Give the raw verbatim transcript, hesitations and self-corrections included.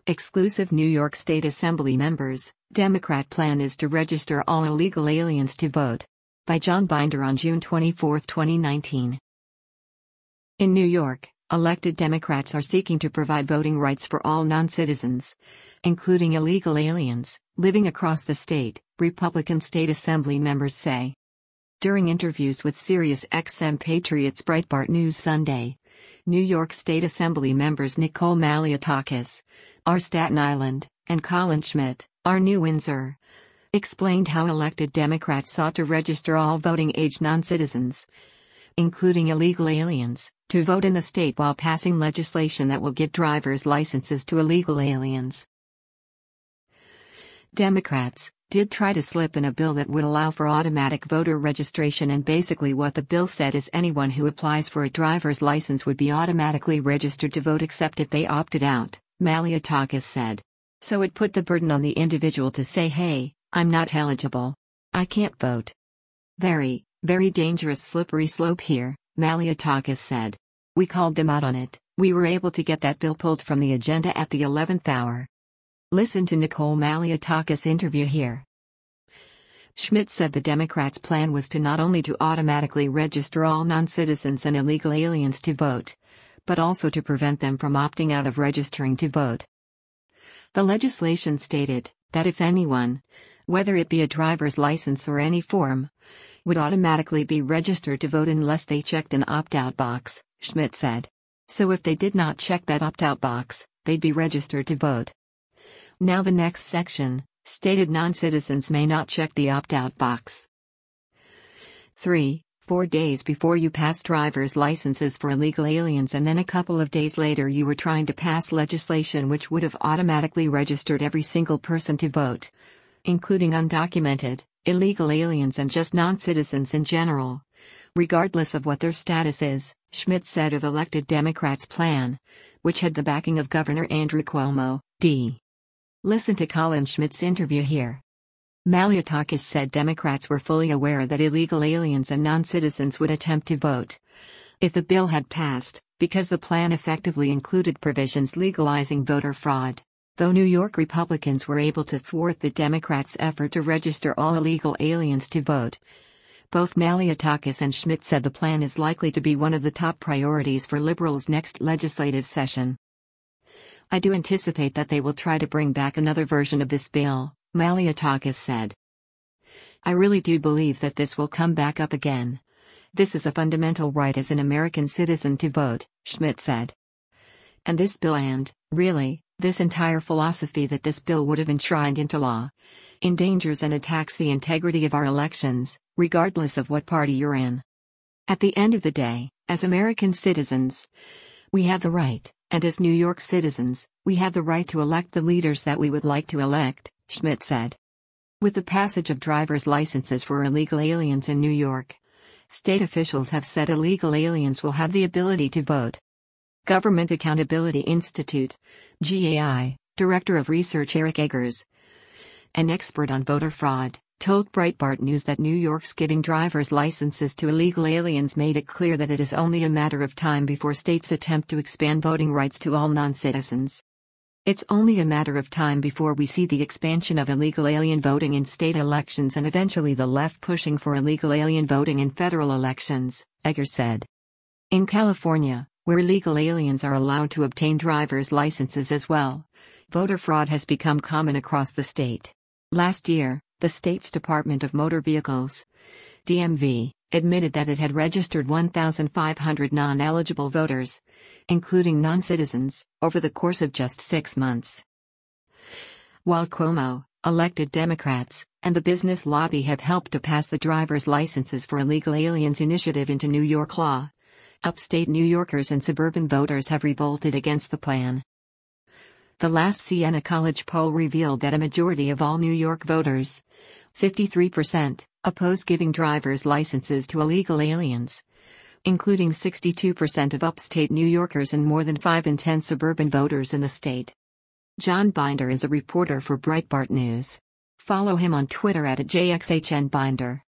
Exclusive New York State Assembly members, Democrat plan is to register all illegal aliens to vote. By John Binder on June twenty-fourth, twenty nineteen. In New York, elected Democrats are seeking to provide voting rights for all non-citizens, including illegal aliens, living across the state, Republican state assembly members say. During interviews with Sirius X M Patriots Breitbart News Sunday, New York State Assembly members Nicole Malliotakis, R. Staten Island, and Colin Schmidt, R. New Windsor, explained how elected Democrats sought to register all voting-age non-citizens, including illegal aliens, to vote in the state while passing legislation that will give driver's licenses to illegal aliens. Democrats did try to slip in a bill that would allow for automatic voter registration, and basically what the bill said is anyone who applies for a driver's license would be automatically registered to vote except if they opted out, Malliotakis said. So it put the burden on the individual to say, hey, I'm not eligible. I can't vote. Very, very dangerous slippery slope here, Malliotakis said. We called them out on it. We were able to get that bill pulled from the agenda at the eleventh hour. Listen to Nicole Malliotakis' interview here. Schmidt said the Democrats' plan was to not only to automatically register all non-citizens and illegal aliens to vote, but also to prevent them from opting out of registering to vote. The legislation stated that if anyone, whether it be a driver's license or any form, would automatically be registered to vote unless they checked an opt-out box, Schmidt said. So if they did not check that opt-out box, they'd be registered to vote. Now the next section stated non-citizens may not check the opt-out box. three. Four days before you pass driver's licenses for illegal aliens and then a couple of days later you were trying to pass legislation which would have automatically registered every single person to vote, including undocumented, illegal aliens and just non-citizens in general, regardless of what their status is, Schmidt said of elected Democrats' plan, which had the backing of Governor Andrew Cuomo, D. Listen to Colin Schmidt's interview here. Malliotakis said Democrats were fully aware that illegal aliens and non-citizens would attempt to vote if the bill had passed, because the plan effectively included provisions legalizing voter fraud. Though New York Republicans were able to thwart the Democrats' effort to register all illegal aliens to vote, both Malliotakis and Schmidt said the plan is likely to be one of the top priorities for liberals' next legislative session. I do anticipate that they will try to bring back another version of this bill, Malliotakis said. I really do believe that this will come back up again. This is a fundamental right as an American citizen to vote, Schmidt said. And this bill and, really, this entire philosophy that this bill would have enshrined into law, endangers and attacks the integrity of our elections, regardless of what party you're in. At the end of the day, as American citizens, we have the right, and as New York citizens, we have the right to elect the leaders that we would like to elect, Schmidt said. With the passage of driver's licenses for illegal aliens in New York, state officials have said illegal aliens will have the ability to vote. Government Accountability Institute, G A I, Director of Research Eric Eggers, an expert on voter fraud, told Breitbart News that New York's giving driver's licenses to illegal aliens made it clear that it is only a matter of time before states attempt to expand voting rights to all non-citizens. It's only a matter of time before we see the expansion of illegal alien voting in state elections and eventually the left pushing for illegal alien voting in federal elections, Eggers said. In California, where illegal aliens are allowed to obtain driver's licenses as well, voter fraud has become common across the state. Last year, the state's Department of Motor Vehicles, D M V, admitted that it had registered one thousand five hundred non-eligible voters, including non-citizens, over the course of just six months. While Cuomo, elected Democrats, and the business lobby have helped to pass the driver's licenses for illegal aliens initiative into New York law, upstate New Yorkers and suburban voters have revolted against the plan. The last Siena College poll revealed that a majority of all New York voters, fifty-three percent, oppose giving driver's licenses to illegal aliens, including sixty-two percent of upstate New Yorkers and more than five in ten suburban voters in the state. John Binder is a reporter for Breitbart News. Follow him on Twitter at J X H N Binder.